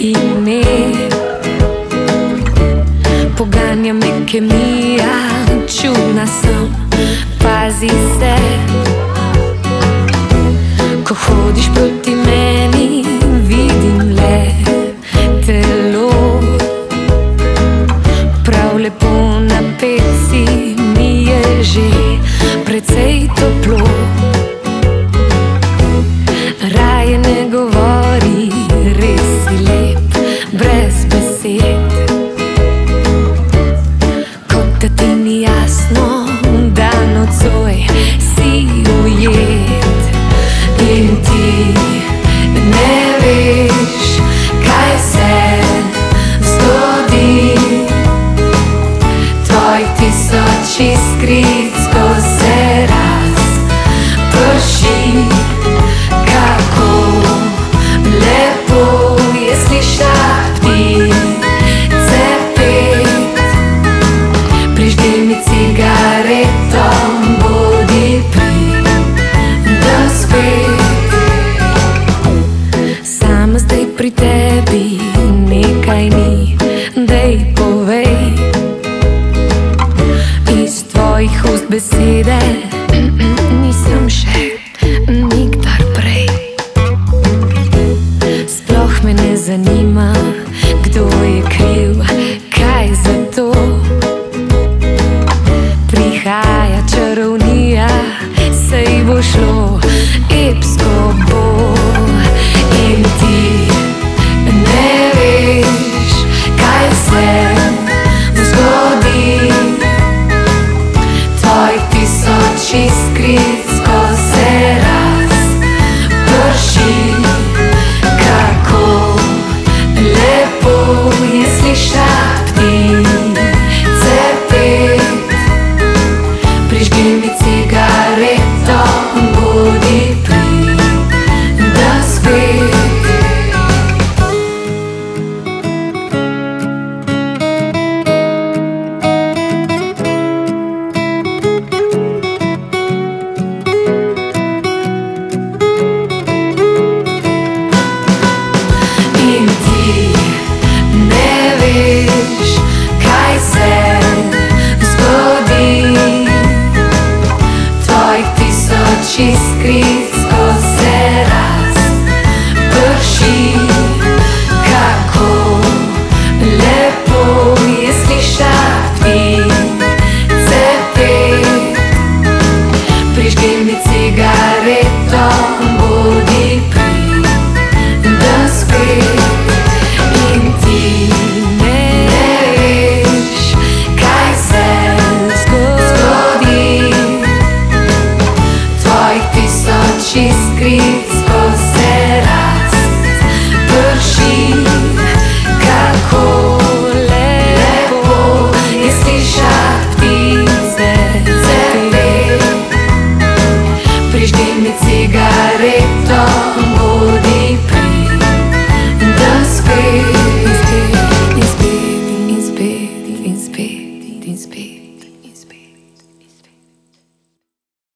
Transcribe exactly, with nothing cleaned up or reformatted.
ime. Poganja me kemija, čudna sem, pazi se. Ko hodiš proti meni, vidim le telo. Prav lepo napet si, mi je že precej toplo. Raje ne govori, res si lep, brez besed. Kot da ti ni jasno, da nocoj si ujet. In ti ne veš, kaj se zgodi. Tvojih tisoč iskric, ko se razprši. Kako lepo je slišati ptice pet. Prižgi mi cigareto, bodi pridem spet. Sama zdaj pri tebi, nekaj ni, dej povej. Iz tvojih ust besede nisem še nikdar prej. Sploh me ne zanima, kdo je kriv, kaj za to. Prihaja čarovnija, sej bo šlo, epsko bo. In ti ne veš, kaj se zgodi. Tvojih tisoč iskric, ko se razprši. Kako lepo je slišati ptice pet. Prižgi mi cigareto, bodi pridem spet. In ti ne veš, kaj se zgodi. Tvojih tisoč iskric, ko se razprši. Kako lepo je slišati ptice pet. Prižgi mi cigareto, bodi pridem spet. In ti ne veš, kaj se zgodi. Tvojih tisoč iskric,